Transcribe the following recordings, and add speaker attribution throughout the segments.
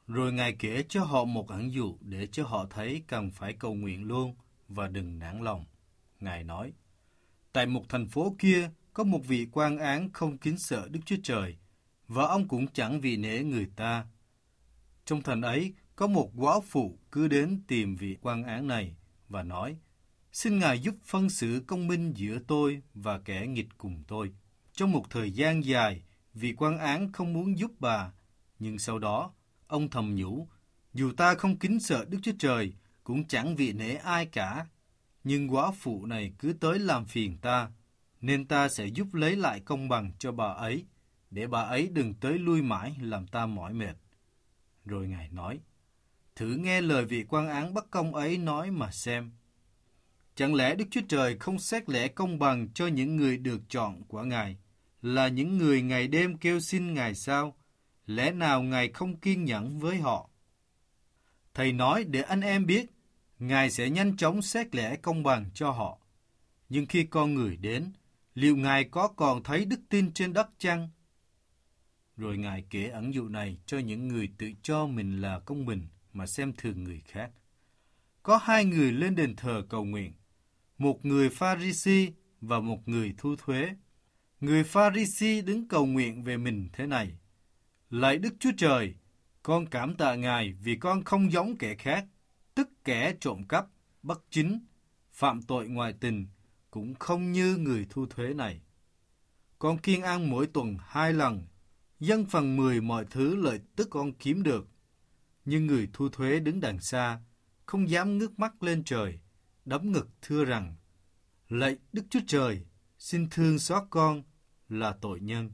Speaker 1: Rồi Ngài kể cho họ một ẩn dụ để cho họ thấy cần phải cầu nguyện luôn và đừng nản lòng. Ngài nói, tại một thành phố kia có một vị quan án không kính sợ Đức Chúa Trời, và ông cũng chẳng vị nể người ta. Trong thành ấy có một góa phụ cứ đến tìm vị quan án này và nói, xin Ngài giúp phân xử công minh giữa tôi và kẻ nghịch cùng tôi. Trong một thời gian dài, vị quan án không muốn giúp bà, nhưng sau đó, ông thầm nhủ, dù ta không kính sợ Đức Chúa Trời, cũng chẳng vị nể ai cả, nhưng góa phụ này cứ tới làm phiền ta, nên ta sẽ giúp lấy lại công bằng cho bà ấy, để bà ấy đừng tới lui mãi làm ta mỏi mệt. Rồi Ngài nói, thử nghe lời vị quan án bất công ấy nói mà xem. Chẳng lẽ Đức Chúa Trời không xét lẽ công bằng cho những người được chọn của Ngài, là những người ngày đêm kêu xin Ngài sao? Lẽ nào Ngài không kiên nhẫn với họ? Thầy nói để anh em biết, Ngài sẽ nhanh chóng xét lẽ công bằng cho họ. Nhưng khi con người đến, liệu Ngài có còn thấy đức tin trên đất chăng? Rồi Ngài kể ẩn dụ này cho những người tự cho mình là công bình mà xem thường người khác. Có hai người lên đền thờ cầu nguyện, một người Pha-ri-si và một người thu thuế. Người Pha-ri-si đứng cầu nguyện về mình thế này: Lạy Đức Chúa Trời, con cảm tạ Ngài vì con không giống kẻ khác, tức kẻ trộm cắp, bất chính, phạm tội ngoại tình, cũng không như người thu thuế này. Con kiêng ăn mỗi tuần 2 lần, dâng phần 10 mọi thứ lợi tức con kiếm được. Nhưng người thu thuế đứng đằng xa, không dám ngước mắt lên trời, đấm ngực thưa rằng: Lạy Đức Chúa Trời, xin thương xót con là tội nhân.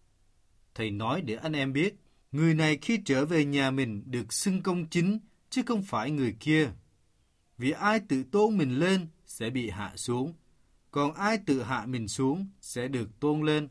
Speaker 1: Thầy nói để anh em biết, người này khi trở về nhà mình được xưng công chính, chứ không phải người kia. Vì ai tự tôn mình lên sẽ bị hạ xuống, còn ai tự hạ mình xuống sẽ được tôn lên.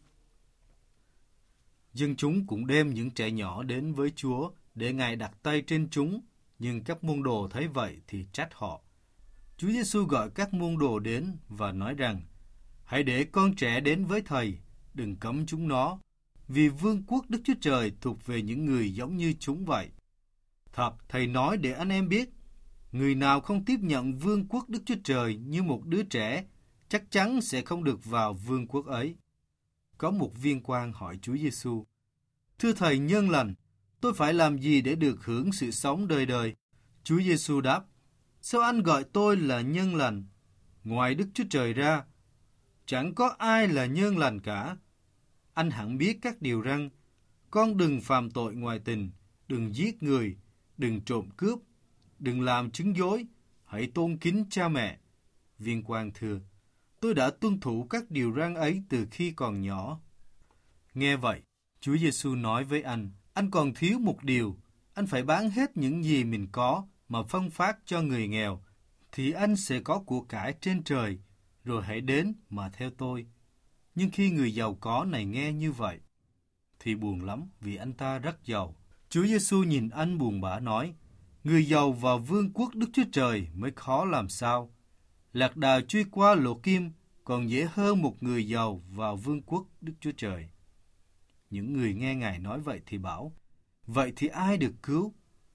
Speaker 1: Dân chúng cũng đem những trẻ nhỏ đến với Chúa để Ngài đặt tay trên chúng, nhưng các môn đồ thấy vậy thì trách họ. Chúa Giêsu gọi các môn đồ đến và nói rằng: Hãy để con trẻ đến với Thầy, đừng cấm chúng nó, vì vương quốc Đức Chúa Trời thuộc về những người giống như chúng vậy. Thật, Thầy nói để anh em biết, người nào không tiếp nhận vương quốc Đức Chúa Trời như một đứa trẻ, chắc chắn sẽ không được vào vương quốc ấy. Có một viên quan hỏi Chúa Giêsu: Thưa Thầy nhân lành, tôi phải làm gì để được hưởng sự sống đời đời? Chúa Giêsu đáp: Sao anh gọi tôi là nhân lành? Ngoài Đức Chúa Trời ra, chẳng có ai là nhân lành cả. Anh hẳn biết các điều răn: con đừng phạm tội ngoại tình, đừng giết người, đừng trộm cướp, đừng làm chứng dối, hãy tôn kính cha mẹ. Viên quan thưa: Tôi đã tuân thủ các điều răn ấy từ khi còn nhỏ. Nghe vậy, Chúa Giêsu nói với anh còn thiếu một điều, anh phải bán hết những gì mình có mà phân phát cho người nghèo, thì anh sẽ có của cải trên trời, rồi hãy đến mà theo tôi. Nhưng khi người giàu có này nghe như vậy, thì buồn lắm vì anh ta rất giàu. Chúa Giêsu nhìn anh buồn bã nói: Người giàu vào vương quốc Đức Chúa Trời mới khó làm sao. Lạc đà truy qua lỗ kim còn dễ hơn một người giàu vào vương quốc Đức Chúa Trời. Những người nghe Ngài nói vậy thì bảo: Vậy thì ai được cứu?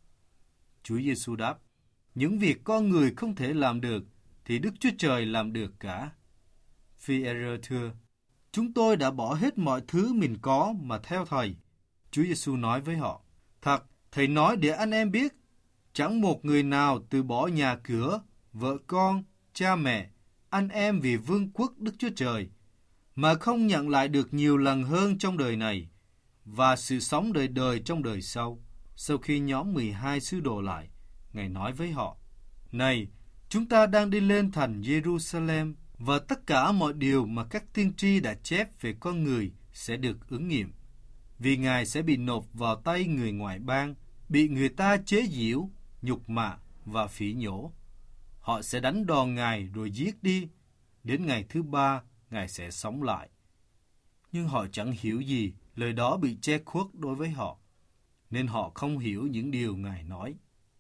Speaker 1: Chúa Giêsu đáp: Những việc con người không thể làm được thì Đức Chúa Trời làm được cả. Phi-e-rơ thưa: Chúng tôi đã bỏ hết mọi thứ mình có mà theo Thầy. Chúa Giêsu nói với họ: Thật, Thầy nói để anh em biết, chẳng một người nào từ bỏ nhà cửa, vợ con, cha mẹ, anh em vì vương quốc Đức Chúa Trời, mà không nhận lại được nhiều lần hơn trong đời này, và sự sống đời đời trong đời sau. Sau khi nhóm 12 sứ đồ lại, Ngài nói với họ: Này, chúng ta đang đi lên thành Jerusalem, và tất cả mọi điều mà các tiên tri đã chép về con người sẽ được ứng nghiệm. Vì Ngài sẽ bị nộp vào tay người ngoại bang, bị người ta chế giễu, nhục mạ và phỉ nhổ. Họ sẽ đánh đòn Ngài rồi giết đi. Đến ngày thứ 3, Ngài sẽ sống lại. Nhưng họ chẳng hiểu gì, lời đó bị che khuất đối với họ, nên họ không hiểu những điều Ngài nói.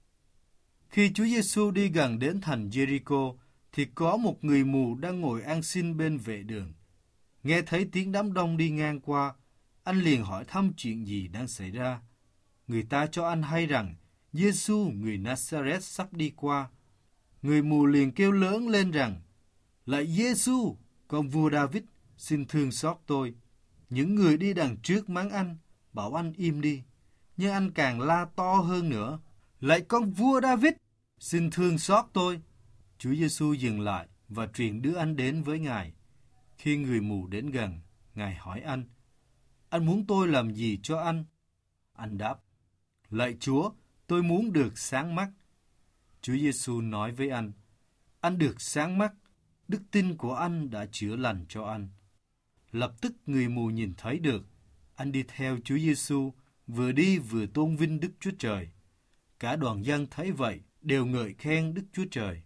Speaker 1: Khi Chúa Giêsu đi gần đến thành Jericho, thì có một người mù đang ngồi ăn xin bên vệ đường. Nghe thấy tiếng đám đông đi ngang qua, anh liền hỏi thăm chuyện gì đang xảy ra. người ta cho anh hay rằng Giê-xu người Na-sa-rét sắp đi qua. Người mù liền kêu lớn lên rằng, lạy Giê-xu, con vua David, xin thương xót tôi. Những người đi đằng trước mắng anh, bảo anh im đi. Nhưng anh càng la to hơn nữa, lạy con vua David, xin thương xót tôi. Chúa Giê-xu dừng lại và truyền đưa anh đến với Ngài. Khi người mù đến gần, Ngài hỏi anh muốn tôi làm gì cho anh? Anh đáp, lạy Chúa, tôi muốn được sáng mắt. Chúa Giê-xu nói với anh được sáng mắt, đức tin của anh đã chữa lành cho anh. Lập tức người mù nhìn thấy được, anh đi theo Chúa Giê-xu, vừa đi vừa tôn vinh Đức Chúa Trời. Cả đoàn dân thấy vậy, đều ngợi khen Đức Chúa Trời.